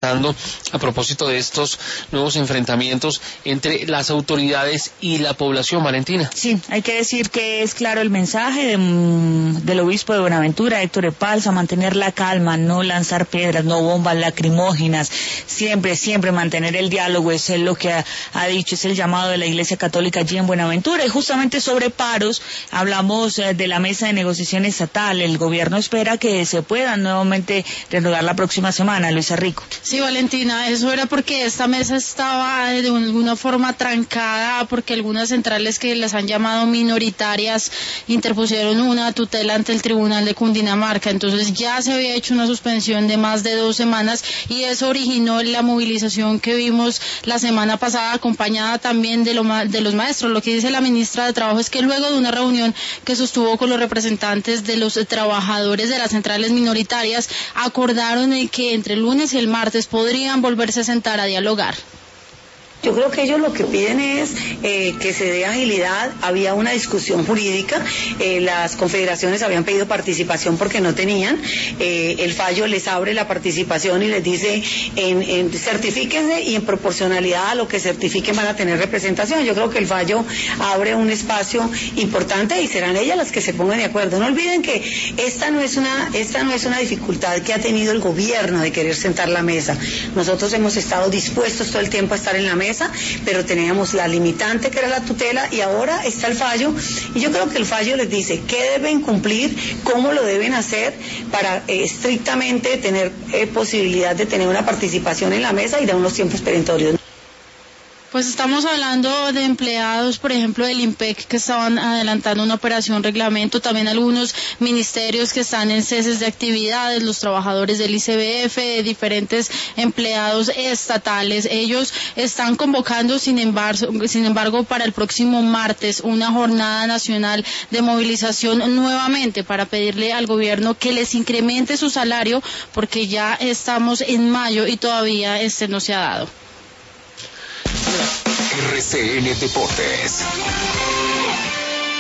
a propósito de estos nuevos enfrentamientos entre las autoridades y la población, Valentina. Sí, hay que decir que es claro el mensaje del obispo de Buenaventura, Héctor Epalza, mantener la calma, no lanzar piedras, no bombas lacrimógenas, siempre mantener el diálogo, es lo que ha dicho, es el llamado de la Iglesia Católica allí en Buenaventura. Y justamente sobre paros, hablamos de la mesa de negociación estatal. El gobierno espera que se pueda nuevamente reanudar la próxima semana. Luisa Rico. Sí, Valentina, eso era porque esta mesa estaba de alguna forma trancada, porque algunas centrales que las han llamado minoritarias interpusieron una tutela ante el Tribunal de Cundinamarca. Entonces ya se había hecho una suspensión de más de 2 semanas y eso originó la movilización que vimos la semana pasada, acompañada también de los maestros. Lo que dice la ministra de Trabajo es que luego de una reunión que sostuvo con los representantes de los trabajadores de las centrales minoritarias, acordaron que entre el lunes y el martes podrían volverse a sentar a dialogar. Yo creo que ellos lo que piden es que se dé agilidad. Había una discusión jurídica, las confederaciones habían pedido participación porque no tenían, el fallo les abre la participación y les dice certifíquense y en proporcionalidad a lo que certifiquen van a tener representación. Yo creo que el fallo abre un espacio importante y serán ellas las que se pongan de acuerdo. No olviden que esta no es una dificultad que ha tenido el gobierno de querer sentar la mesa. Nosotros hemos estado dispuestos todo el tiempo a estar en la mesa, pero teníamos la limitante que era la tutela y ahora está el fallo y yo creo que el fallo les dice qué deben cumplir, cómo lo deben hacer para estrictamente tener posibilidad de tener una participación en la mesa y dar unos tiempos perentorios. Pues estamos hablando de empleados, por ejemplo, del IMPEC que estaban adelantando una operación reglamento, también algunos ministerios que están en ceses de actividades, los trabajadores del ICBF, diferentes empleados estatales. Ellos están convocando, sin embargo, para el próximo martes una jornada nacional de movilización nuevamente para pedirle al gobierno que les incremente su salario porque ya estamos en mayo y todavía no se ha dado. RCN Deportes.